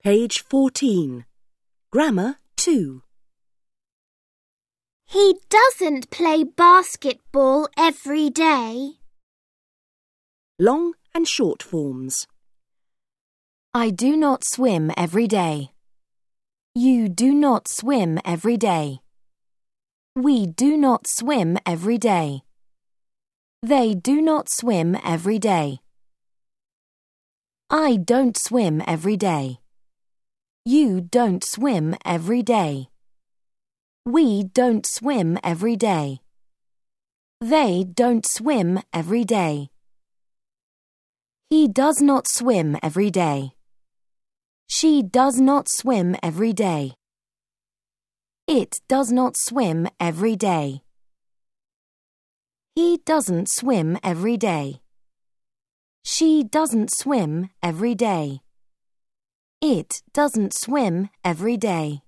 Page 14. Grammar 2. He doesn't play basketball every day. Long and short forms. I do not swim every day. You do not swim every day. We do not swim every day. They do not swim every day. I don't swim every day. You don't swim every day. We don't swim every day. They don't swim every day. He does not swim every day. She does not swim every day. It does not swim every day. He doesn't swim every day. She doesn't swim every day. It doesn't swim every day.